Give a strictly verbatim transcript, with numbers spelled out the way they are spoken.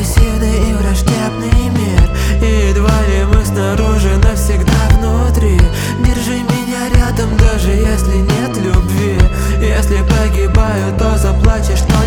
агрессивный и враждебный мир, и едва ли мы снаружи, навсегда внутри. Держи меня рядом, даже если нет любви. Если погибаю, то заплачешь, но